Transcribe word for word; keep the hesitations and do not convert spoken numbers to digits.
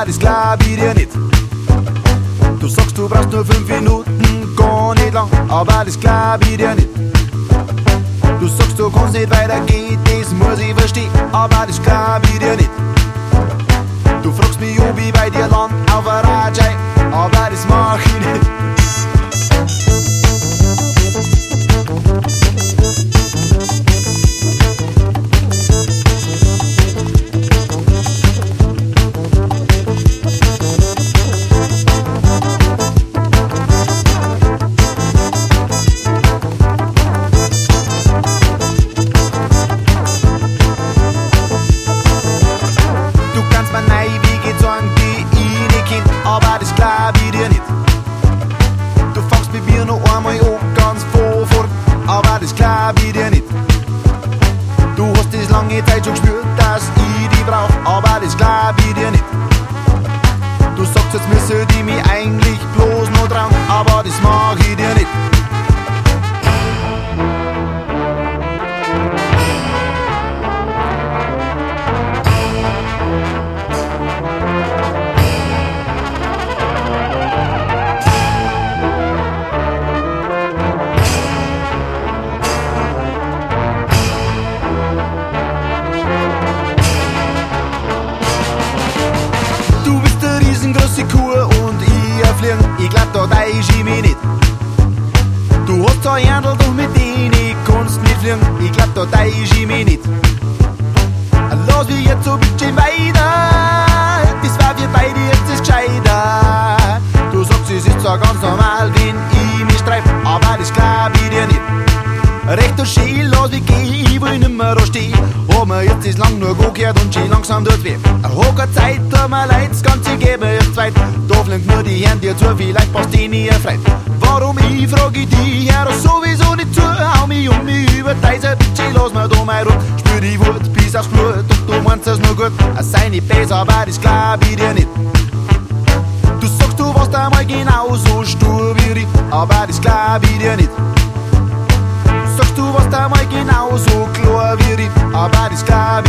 aber das glaub ich dir nicht. Du sagst, du brauchst nur fünf Minuten, gar nicht lang, aber das glaub ich dir nicht. Du sagst, du kannst nicht weitergehen, das muss ich verstehen, aber das glaub ich dir nicht. Du fragst mich, ob ich bei dir land auf a Rajai, aber das mach ich nicht. Aber das glaub ich dir nicht. Du fängst mit mir noch einmal an, ganz von vorn, aber das glaub ich dir nicht. Du hast das lange Zeit schon gespürt, dass ich dich brauch, aber das glaub ich dir nicht. Du sagst, jetzt müsse die mich eigentlich bloß noch trauen, aber das mag ich dir nicht. Große Kur und ich ein Fliegen, ich glaub, da täusch ich mich nicht. Du hast zwei Händel, doch mit denen kannst nicht fliegen, ich glaub, da täusch ich mich nicht. Lass mich jetzt so bitte weiter, das war für beide jetzt das Gescheiter. Du sagst, es ist zwar ganz normal, wenn ich mich streif, aber das glaub ich dir nicht. Recht und schön, lass mich gehen, ich will nimmer da stehen. Hab mir jetzt das lang nur gehört und schön langsam tut's weh. Hab keine Zeit, tut mir leid, das Ganze gebe ich zweit. Da flinkt nur die Hände dir zu, vielleicht passt die nie frei. Warum ich frag ich dich, hör das sowieso nicht zu. Hau mich um mich über diese Bitche, lass mir da mal rum. Spür die Wut bis aufs Blut und du meinst es nur gut. Es sei nicht besser, aber das glaub ich dir nicht. Du sagst, du warst einmal genauso stur wie ich, aber das glaub ich dir nicht. Sagst du, warst einmal genauso klar wie ich, aber das glaub